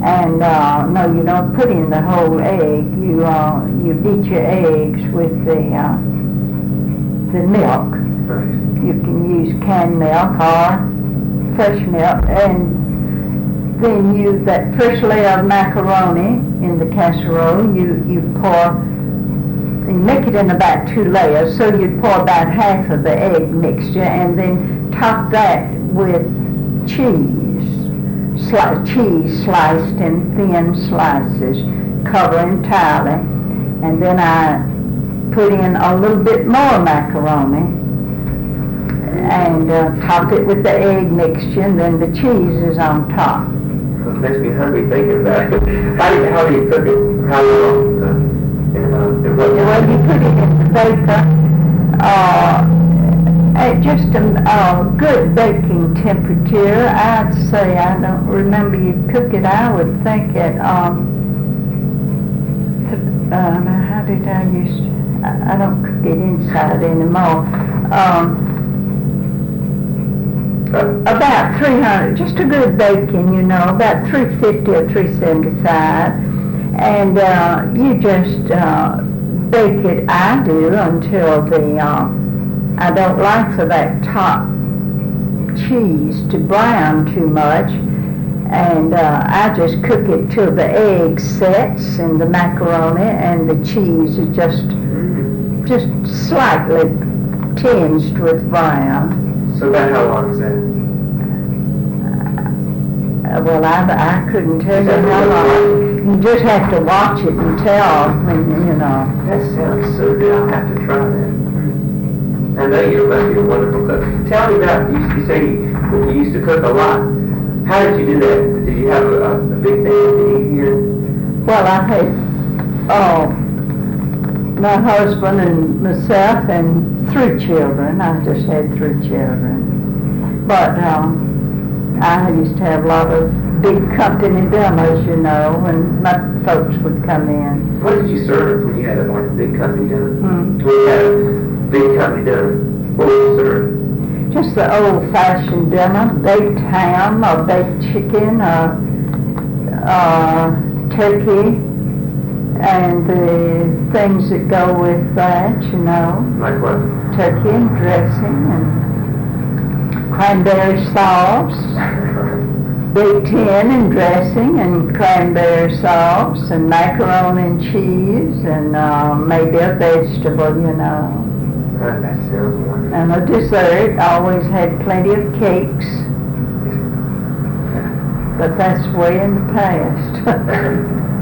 And no, you don't put in the whole egg. You beat your eggs with the milk. Right. You can use canned milk or fresh milk, and then that first layer of macaroni in the casserole, you make it in about 2 layers, so you'd pour about half of the egg mixture, and then top that with cheese sliced in thin slices, cover entirely, and then I put in a little bit more macaroni, and top it with the egg mixture, and then the cheese is on top. It makes me hungry thinking about it. How do you cook it? How long? Well, you put it in the baker at just a good baking temperature. I'd say, I don't remember you cook it, I would think at, how did I used to, I don't cook it inside anymore. About 300, just a good baking, about 350 or 375. And you just bake it, I do, until I don't like for that top cheese to brown too much. And I just cook it till the egg sets and the macaroni and the cheese is just slightly tinged with brown. So about how long is that? Well, I couldn't tell you how long. You just have to watch it and tell when, That sounds so good. I'll have to try that. I know you must be a wonderful cook. Tell me about, you say you used to cook a lot. How did you do that? Did you have a big thing to eat here? Well, I had my husband and myself and 3 children. I just had 3 children. But I used to have a lot of big company dinners, when my folks would come in. What did you serve when you had a big company dinner? When you had a big company dinner, what would you serve? Just the old-fashioned dinner, baked ham or baked chicken or turkey and the things that go with that, Like what? Turkey and dressing and cranberry sauce, baked hen and dressing and cranberry sauce and macaroni and cheese and maybe a vegetable, That sounds wonderful. And a dessert, always had plenty of cakes, but that's way in the past.